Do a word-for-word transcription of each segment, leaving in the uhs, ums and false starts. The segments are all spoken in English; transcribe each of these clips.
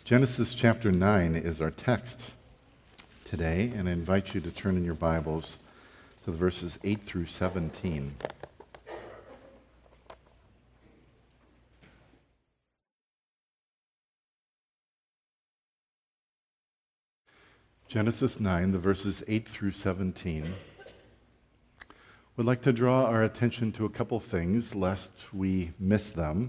Genesis chapter nine is our text today, and I invite you to turn in your Bibles to the verses eight through seventeen. Genesis nine, the verses eight through seventeen. We'd like to draw our attention to a couple things, lest we miss them.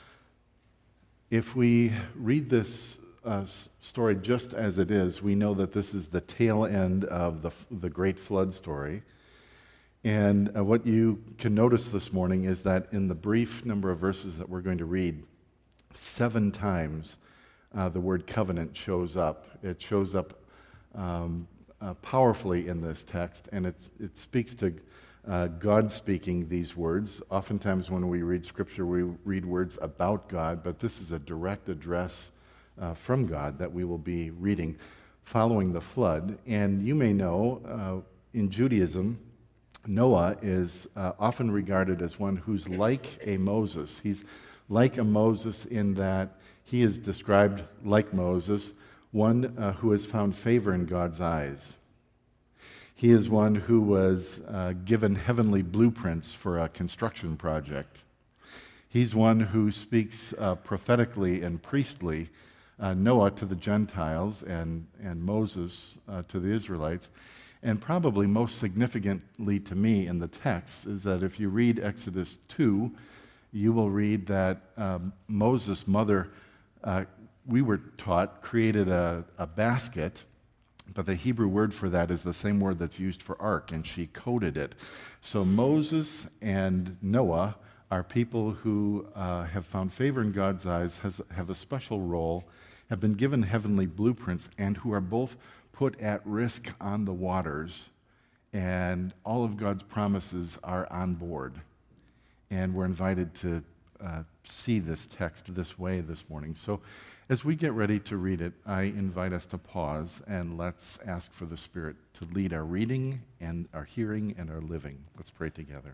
If we read this uh, story just as it is, we know that this is the tail end of the, the great flood story. And uh, what you can notice this morning is that in the brief number of verses that we're going to read, seven times uh, the word covenant shows up. It shows up um, uh, powerfully in this text, and it's, it speaks to Uh, God speaking these words. Oftentimes when we read Scripture, we read words about God, but this is a direct address uh, from God that we will be reading following the flood. And you may know, uh, in Judaism, Noah is uh, often regarded as one who's like a Moses. He's like a Moses in that he is described like Moses, one uh, who has found favor in God's eyes. He is one who was uh, given heavenly blueprints for a construction project. He's one who speaks uh, prophetically and priestly, uh, Noah to the Gentiles and, and Moses uh, to the Israelites. And probably most significantly to me in the text is that if you read Exodus two, you will read that um, Moses' mother, uh, we were taught, created a, a basket. But the Hebrew word for that is the same word that's used for ark, and she coded it. So Moses and Noah are people who uh, have found favor in God's eyes, has, have a special role, have been given heavenly blueprints, and who are both put at risk on the waters, and all of God's promises are on board. And we're invited to uh, see this text this way this morning. So as we get ready to read it, I invite us to pause and let's ask for the Spirit to lead our reading and our hearing and our living. Let's pray together.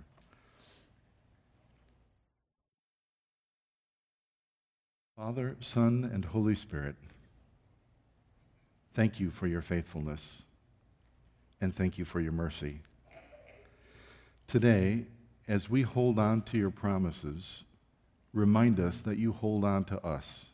Father, Son, and Holy Spirit, thank you for your faithfulness and thank you for your mercy. Today, as we hold on to your promises, remind us that you hold on to us.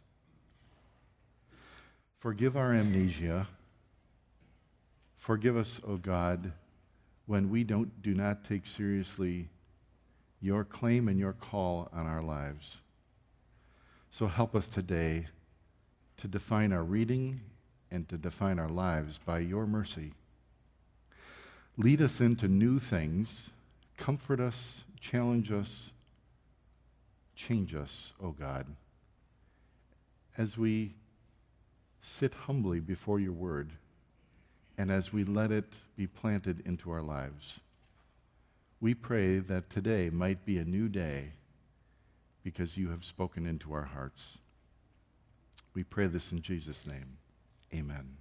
Forgive our amnesia. Forgive us, O God, when we don't do not take seriously your claim and your call on our lives. So help us today to define our reading and to define our lives by your mercy. Lead us into new things. Comfort us, challenge us, change us, O God, as we sit humbly before your word, and as we let it be planted into our lives. We pray that today might be a new day because you have spoken into our hearts. We pray this in Jesus' name. Amen.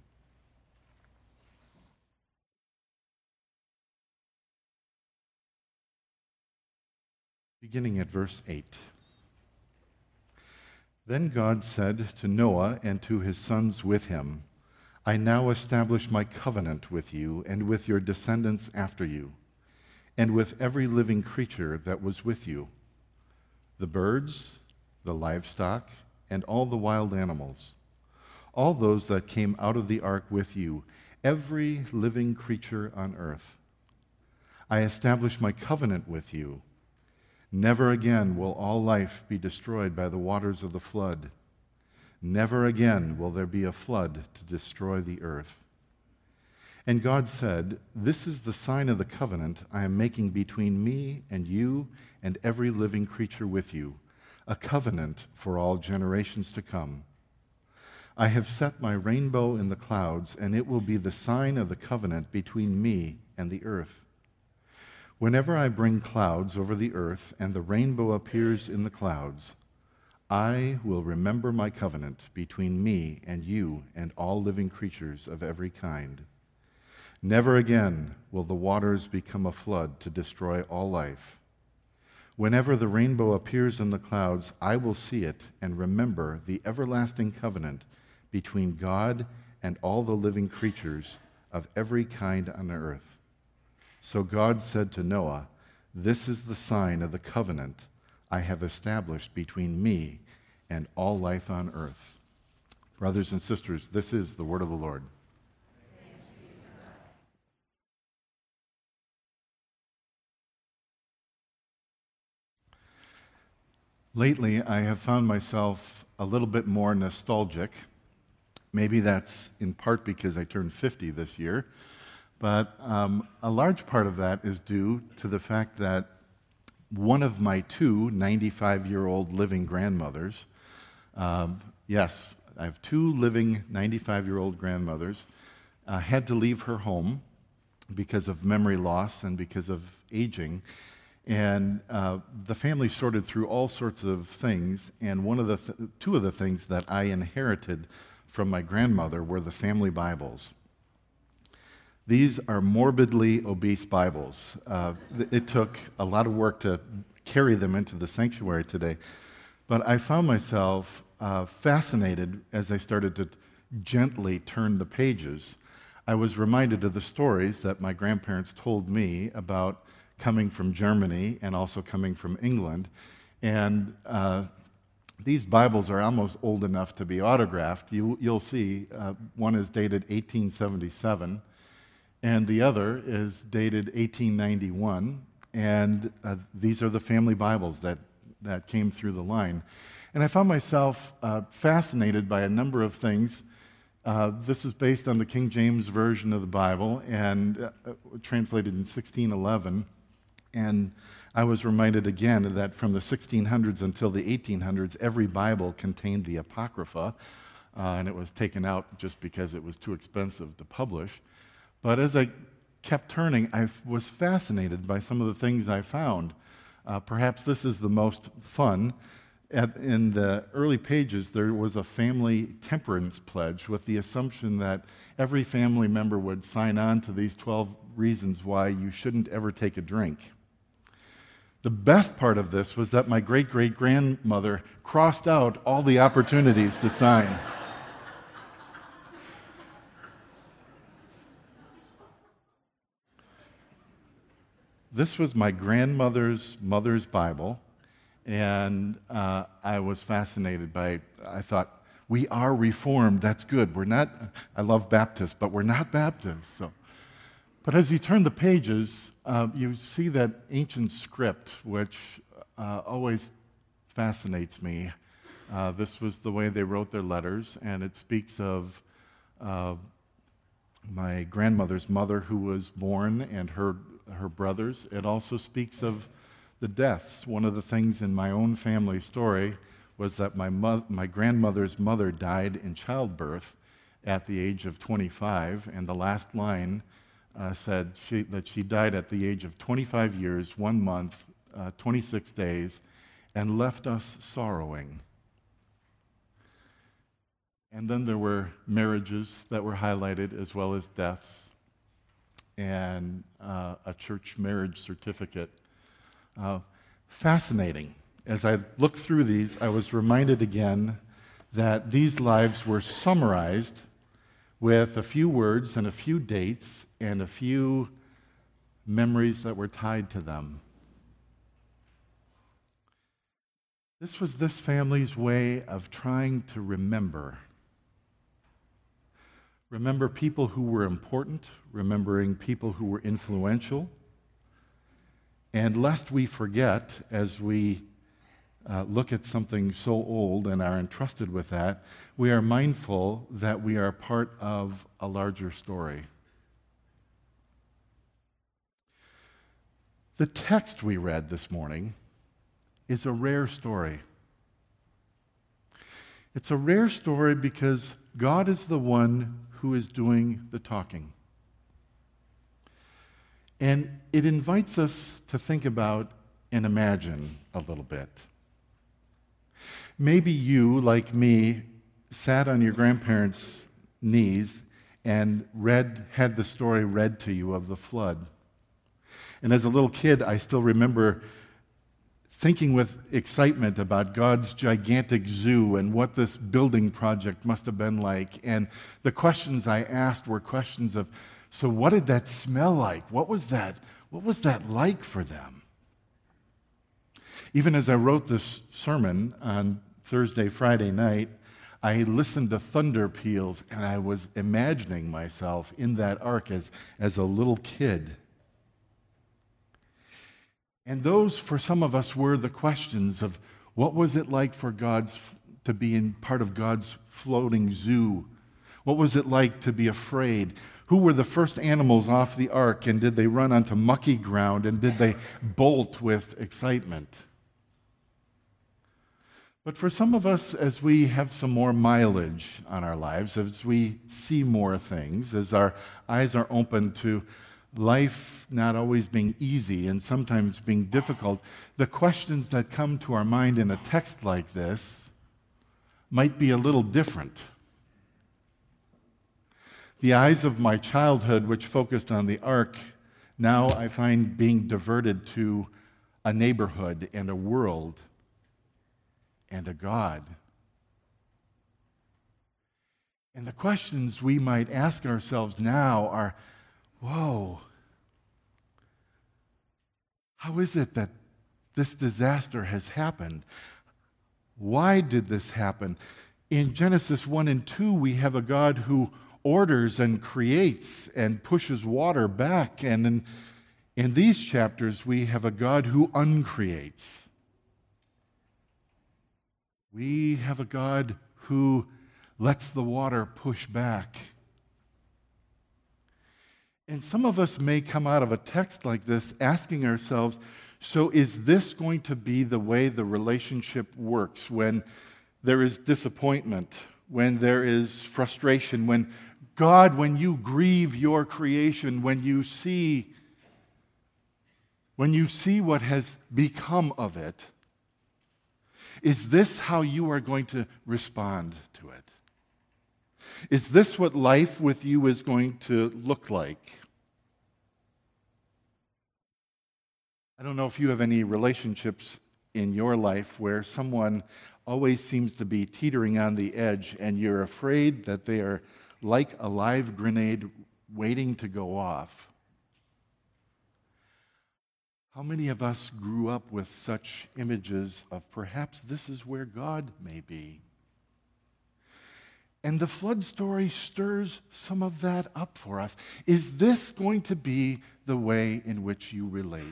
Beginning at verse eight. Then God said to Noah and to his sons with him, I now establish my covenant with you and with your descendants after you, and with every living creature that was with you, the birds, the livestock, and all the wild animals, all those that came out of the ark with you, every living creature on earth. I establish my covenant with you. Never again will all life be destroyed by the waters of the flood. Never again will there be a flood to destroy the earth. And God said, This is the sign of the covenant I am making between me and you and every living creature with you, a covenant for all generations to come. I have set my rainbow in the clouds, and it will be the sign of the covenant between me and the earth. Whenever I bring clouds over the earth and the rainbow appears in the clouds, I will remember my covenant between me and you and all living creatures of every kind. Never again will the waters become a flood to destroy all life. Whenever the rainbow appears in the clouds, I will see it and remember the everlasting covenant between God and all the living creatures of every kind on earth. So God said to Noah, "This is the sign of the covenant I have established between me and all life on earth." Brothers and sisters, this is the word of the Lord. Lately, I have found myself a little bit more nostalgic. Maybe that's in part because I turned fifty this year, but um, a large part of that is due to the fact that one of my two ninety-five-year-old living grandmothers, um, yes, I have two living ninety-five-year-old grandmothers, uh, had to leave her home because of memory loss and because of aging. And uh, the family sorted through all sorts of things, and one of the th- two of the things that I inherited from my grandmother were the family Bibles. These are morbidly obese Bibles. Uh, it took a lot of work to carry them into the sanctuary today, but I found myself uh, fascinated as I started to gently turn the pages. I was reminded of the stories that my grandparents told me about coming from Germany and also coming from England. And uh, these Bibles are almost old enough to be autographed. You, you'll see uh, one is dated eighteen seventy-seven, and the other is dated eighteen ninety-one. And uh, these are the family Bibles that, that came through the line. And I found myself uh, fascinated by a number of things. Uh, this is based on the King James Version of the Bible and uh, translated in sixteen eleven. And I was reminded again that from the sixteen hundreds until the eighteen hundreds, every Bible contained the Apocrypha, uh, and it was taken out just because it was too expensive to publish. But as I kept turning, I was fascinated by some of the things I found. Uh, perhaps this is the most fun. At, in the early pages, there was a family temperance pledge with the assumption that every family member would sign on to these twelve reasons why you shouldn't ever take a drink. The best part of this was that my great-great-grandmother crossed out all the opportunities to sign. This was my grandmother's mother's Bible, and uh, I was fascinated by it. I thought, we are Reformed, that's good. We're not, I love Baptists, but we're not Baptists. So. But as you turn the pages, uh, you see that ancient script, which uh, always fascinates me. Uh, this was the way they wrote their letters, and it speaks of uh, my grandmother's mother who was born and her, her brothers. It also speaks of the deaths. One of the things in my own family story was that my, mo- my grandmother's mother died in childbirth at the age of twenty-five, and the last line Uh, said she, that she died at the age of twenty-five years, one month, uh, twenty-six days, and left us sorrowing. And then there were marriages that were highlighted, as well as deaths, and uh, a church marriage certificate. Uh, fascinating. As I looked through these, I was reminded again that these lives were summarized with a few words and a few dates and a few memories that were tied to them. This was this family's way of trying to remember. Remember people who were important, remembering people who were influential, and lest we forget, as we uh, look at something so old and are entrusted with that, we are mindful that we are part of a larger story. The text we read this morning is a rare story. It's a rare story because God is the one who is doing the talking. And it invites us to think about and imagine a little bit. Maybe you, like me, sat on your grandparents' knees and read, had the story read to you of the flood. And as a little kid, I still remember thinking with excitement about God's gigantic zoo and what this building project must have been like. And the questions I asked were questions of, so what did that smell like? What was that? What was that like for them? Even as I wrote this sermon on Thursday, Friday night, I listened to thunder peals, and I was imagining myself in that ark as, as a little kid. And those, for some of us, were the questions of what was it like for God's to be in part of God's floating zoo? What was it like to be afraid? Who were the first animals off the ark, and did they run onto mucky ground, and did they bolt with excitement? But for some of us, as we have some more mileage on our lives, as we see more things, as our eyes are open to life not always being easy and sometimes being difficult, the questions that come to our mind in a text like this might be a little different. The eyes of my childhood, which focused on the ark, now I find being diverted to a neighborhood and a world and a God. And the questions we might ask ourselves now are, whoa, how is it that this disaster has happened? Why did this happen? In Genesis one and two, we have a God who orders and creates and pushes water back. And in, in these chapters, we have a God who uncreates. We have a God who lets the water push back. And some of us may come out of a text like this asking ourselves, so is this going to be the way the relationship works when there is disappointment, when there is frustration, when God, when you grieve your creation, when you see, when you see what has become of it, is this how you are going to respond to it? Is this what life with you is going to look like? I don't know if you have any relationships in your life where someone always seems to be teetering on the edge and you're afraid that they are like a live grenade waiting to go off. How many of us grew up with such images of perhaps this is where God may be? And the flood story stirs some of that up for us. Is this going to be the way in which you relate?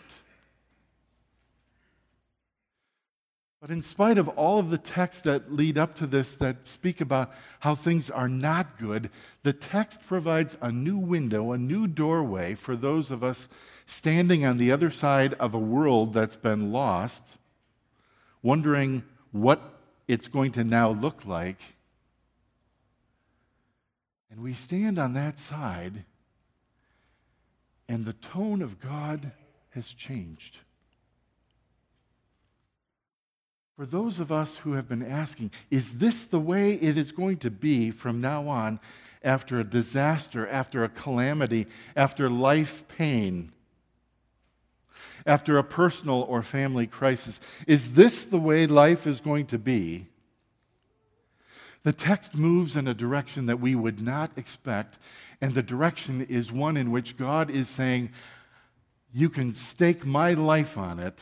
But in spite of all of the texts that lead up to this that speak about how things are not good, the text provides a new window, a new doorway for those of us standing on the other side of a world that's been lost, wondering what it's going to now look like. And we stand on that side, and the tone of God has changed. For those of us who have been asking, is this the way it is going to be from now on after a disaster, after a calamity, after life pain, after a personal or family crisis? Is this the way life is going to be? The text moves in a direction that we would not expect, and the direction is one in which God is saying, you can stake my life on it.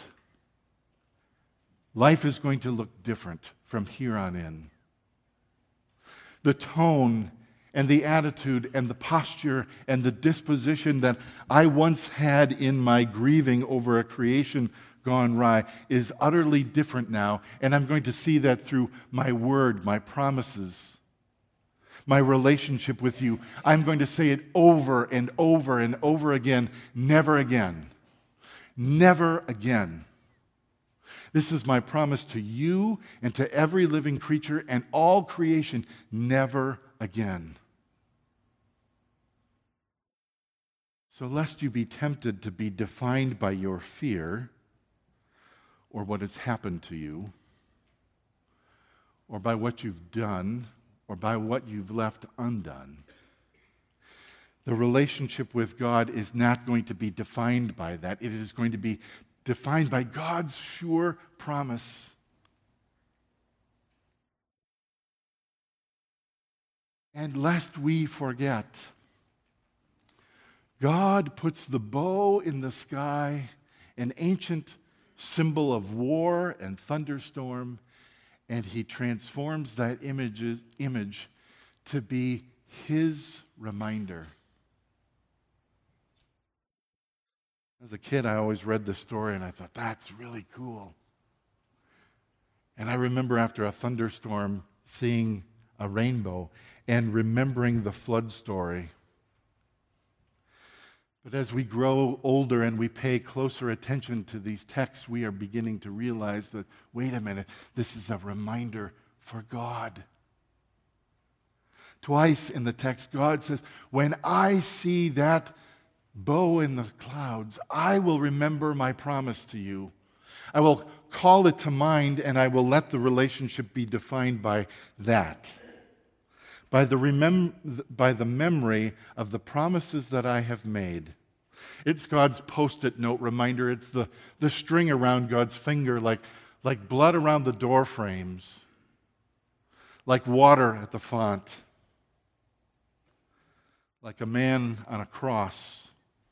Life is going to look different from here on in. The tone and the attitude and the posture and the disposition that I once had in my grieving over a creation gone awry is utterly different now, and I'm going to see that through my word, my promises, my relationship with you. I'm going to say it over and over and over again, never again. Never again. This is my promise to you and to every living creature and all creation, never again. So lest you be tempted to be defined by your fear or what has happened to you or by what you've done or by what you've left undone, the relationship with God is not going to be defined by that. It is going to be defined by God's sure promise. And lest we forget, God puts the bow in the sky, an ancient symbol of war and thunderstorm, and he transforms that image, image to be his reminder. As a kid, I always read this story and I thought, that's really cool. And I remember after a thunderstorm seeing a rainbow and remembering the flood story. But as we grow older and we pay closer attention to these texts, we are beginning to realize that, wait a minute, this is a reminder for God. Twice in the text, God says, when I see that bow in the clouds, I will remember my promise to you. I will call it to mind, and I will let the relationship be defined by that. By the, remem- by the memory of the promises that I have made. It's God's post-it note reminder. It's the, the string around God's finger, like, like blood around the door frames, like water at the font, like a man on a cross.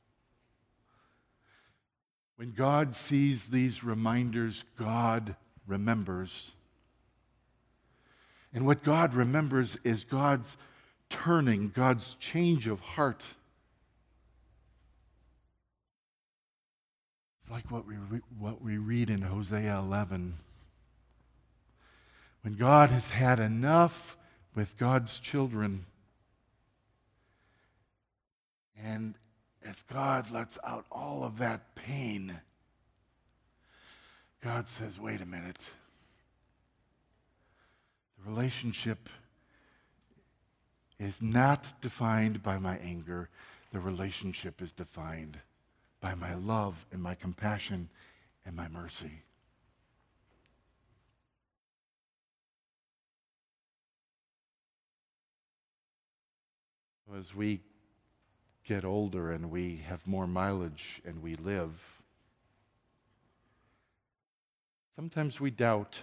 When God sees these reminders, God remembers. And what God remembers is God's turning, God's change of heart. It's like what we, re- what we read in Hosea eleven. When God has had enough with God's children, and as God lets out all of that pain, God says, wait a minute. The relationship is not defined by my anger. The relationship is defined by my love and my compassion and my mercy. As we get older and we have more mileage and we live, sometimes we doubt.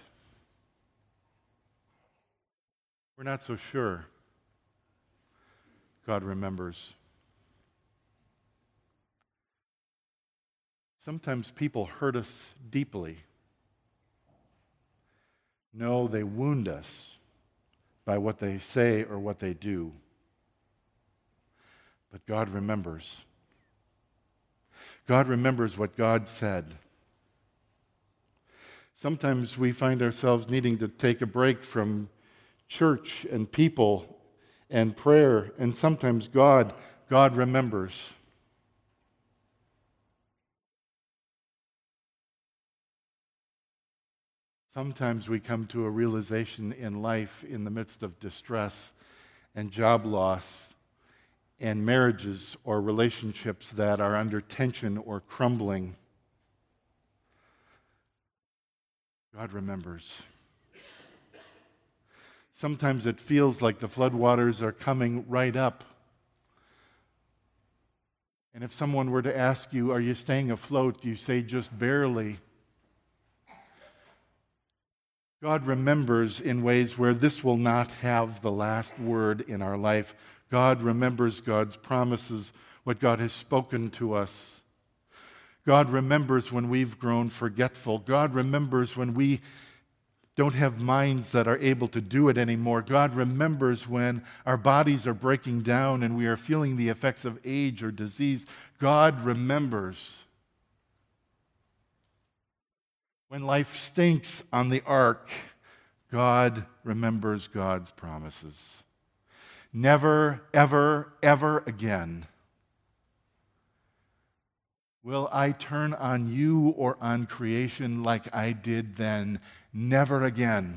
We're not so sure God remembers. Sometimes people hurt us deeply. No, they wound us by what they say or what they do. But God remembers. God remembers what God said. Sometimes we find ourselves needing to take a break from church and people and prayer, and sometimes God, God remembers. Sometimes we come to a realization in life in the midst of distress and job loss and marriages or relationships that are under tension or crumbling. God remembers. Sometimes it feels like the floodwaters are coming right up. And if someone were to ask you, are you staying afloat? You say just barely. God remembers in ways where this will not have the last word in our life. God remembers God's promises, what God has spoken to us. God remembers when we've grown forgetful. God remembers when we don't have minds that are able to do it anymore. God remembers when our bodies are breaking down and we are feeling the effects of age or disease. God remembers. When life stinks on the ark, God remembers God's promises. Never, ever, ever again will I turn on you or on creation like I did then. Never again.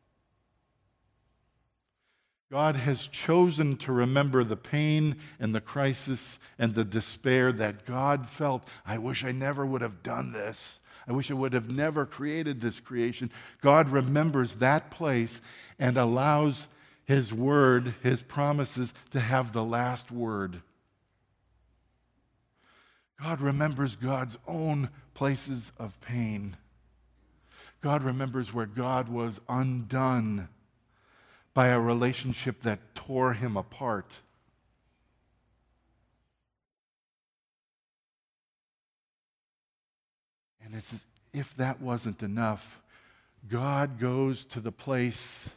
God has chosen to remember the pain and the crisis and the despair that God felt. I wish I never would have done this. I wish I would have never created this creation. God remembers that place and allows His word, His promises to have the last word. God remembers God's own places of pain. God remembers where God was undone by a relationship that tore him apart. And it's as if that wasn't enough, God goes to the place,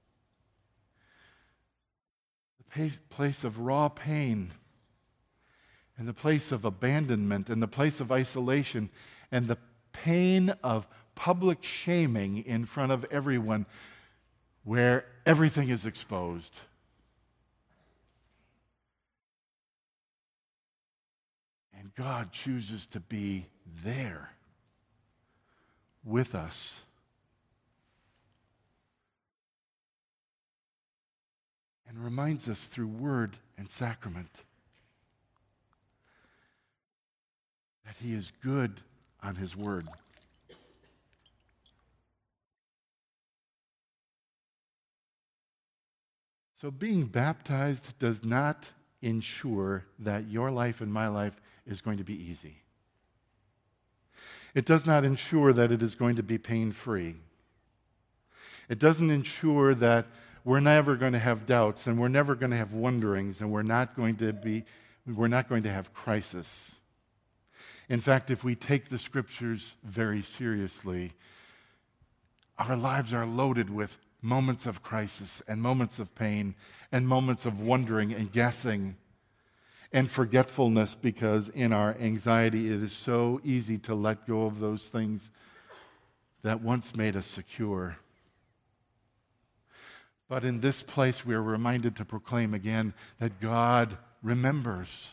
the place of raw pain, and the place of abandonment, and the place of isolation, and the pain of public shaming in front of everyone, where everything is exposed. And God chooses to be there with us. And reminds us through word and sacrament that he is good on his word. So being baptized does not ensure that your life and my life is going to be easy. It does not ensure that it is going to be pain-free. It doesn't ensure that we're never going to have doubts, and we're never going to have wonderings, and we're not going to be, we're not going to have crisis. In fact, if we take the scriptures very seriously, our lives are loaded with moments of crisis and moments of pain and moments of wondering and guessing and forgetfulness, because in our anxiety it is so easy to let go of those things that once made us secure. But in this place we are reminded to proclaim again that God remembers.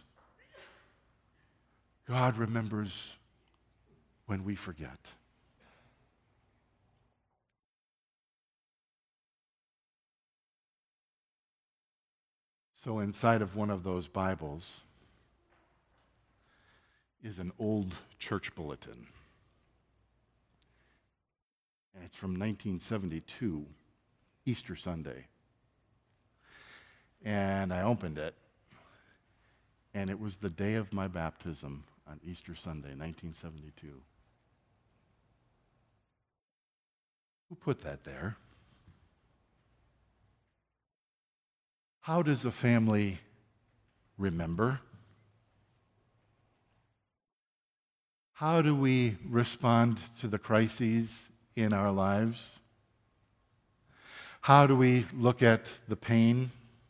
God remembers when we forget. So inside of one of those Bibles is an old church bulletin. And it's from nineteen seventy-two, Easter Sunday. And I opened it, and it was the day of my baptism on Easter Sunday, nineteen seventy-two. Who put that there? How does a family remember? How do we respond to the crises in our lives? How do we look at the pain?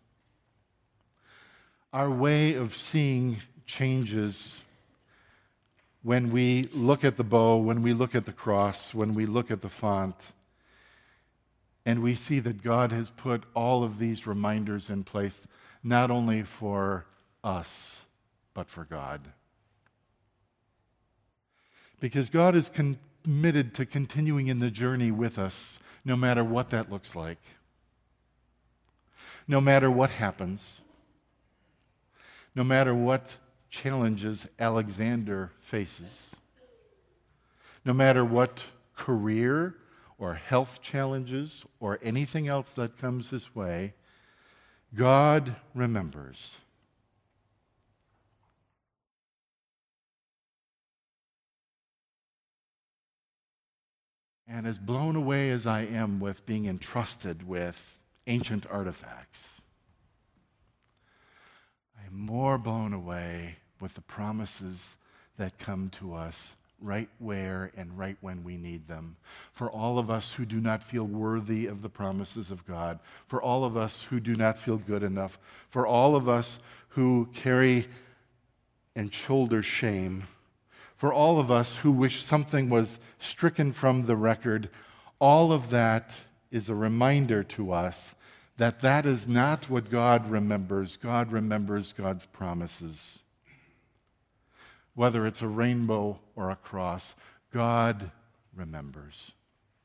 Our way of seeing changes when we look at the bow, when we look at the cross, when we look at the font, and we see that God has put all of these reminders in place, not only for us, but for God. Because God is committed to continuing in the journey with us, no matter what that looks like, no matter what happens, no matter what challenges Alexander faces, no matter what career or health challenges or anything else that comes his way, God remembers. And as blown away as I am with being entrusted with ancient artifacts, I am more blown away with the promises that come to us right where and right when we need them. For all of us who do not feel worthy of the promises of God, for all of us who do not feel good enough, for all of us who carry and shoulder shame, for all of us who wish something was stricken from the record, all of that is a reminder to us that that is not what God remembers. God remembers God's promises. Whether it's a rainbow or a cross, God remembers.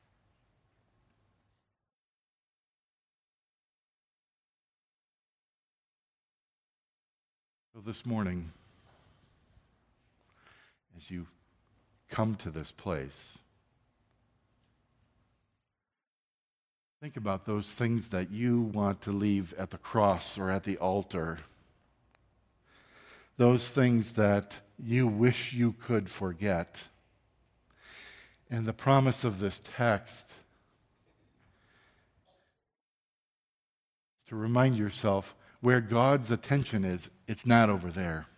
So this morning, as you come to this place, think about those things that you want to leave at the cross or at the altar. Those things that you wish you could forget. And the promise of this text is to remind yourself where God's attention is, it's not over there.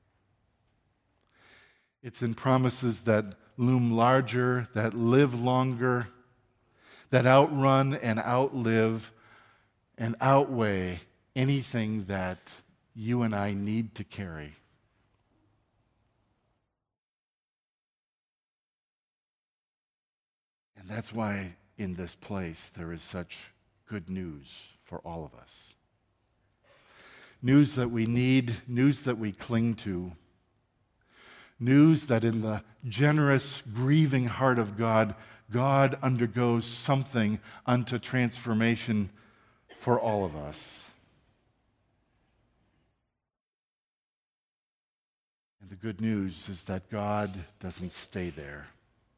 It's in promises that loom larger, that live longer, that outrun and outlive and outweigh anything that you and I need to carry. And that's why in this place there is such good news for all of us. News that we need, news that we cling to, news that in the generous, grieving heart of God, God undergoes something unto transformation for all of us. And the good news is that God doesn't stay there.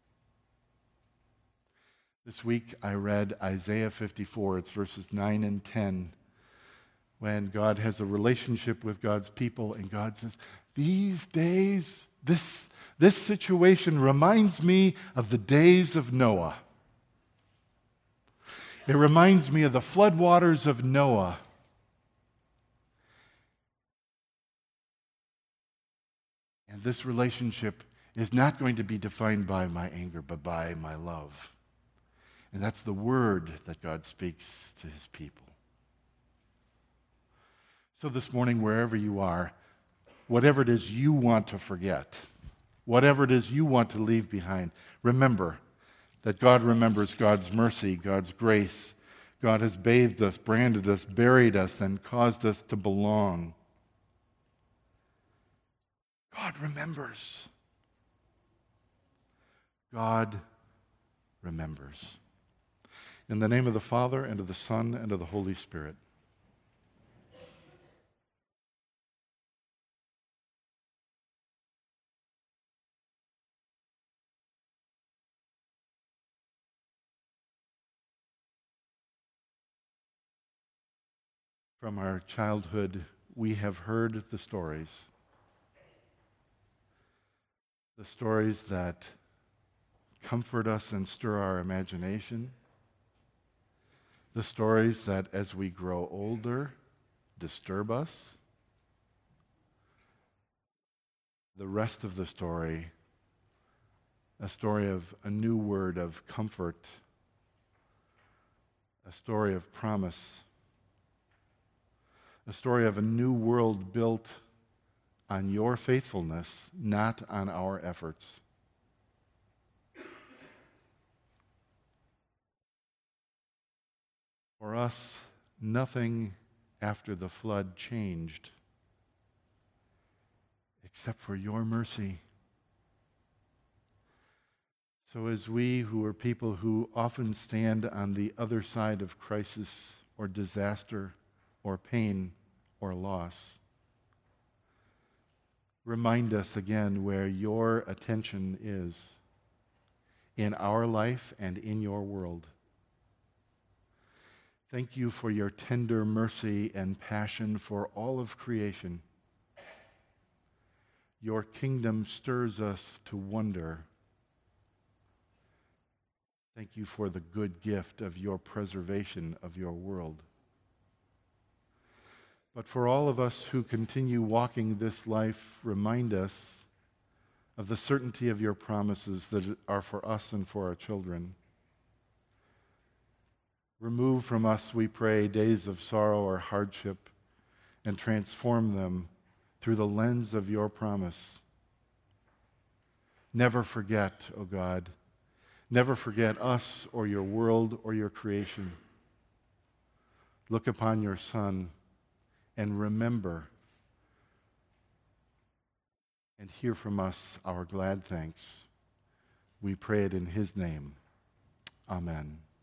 This week I read Isaiah fifty-four, it's verses nine and ten, when God has a relationship with God's people, and God says, these days, this, this situation reminds me of the days of Noah. It reminds me of the floodwaters of Noah. And this relationship is not going to be defined by my anger, but by my love. And that's the word that God speaks to his people. So this morning, wherever you are, whatever it is you want to forget, whatever it is you want to leave behind, remember that God remembers God's mercy, God's grace. God has bathed us, branded us, buried us, and caused us to belong. God remembers. God remembers. In the name of the Father, and of the Son, and of the Holy Spirit. From our childhood, we have heard the stories. The stories that comfort us and stir our imagination. The stories that, as we grow older, disturb us. The rest of the story, a story of a new word of comfort, a story of promise, a story of a new world built on your faithfulness, not on our efforts. For us, nothing after the flood changed except for your mercy. So as we who are people who often stand on the other side of crisis or disaster or pain or loss, remind us again where your attention is in our life and in your world. Thank you for your tender mercy and passion for all of creation. Your kingdom stirs us to wonder. Thank you for the good gift of your preservation of your world. But for all of us who continue walking this life, remind us of the certainty of your promises that are for us and for our children. Remove from us, we pray, days of sorrow or hardship, and transform them through the lens of your promise. Never forget, O God, never forget us or your world or your creation. Look upon your Son and remember and hear from us our glad thanks. We pray it in his name. Amen.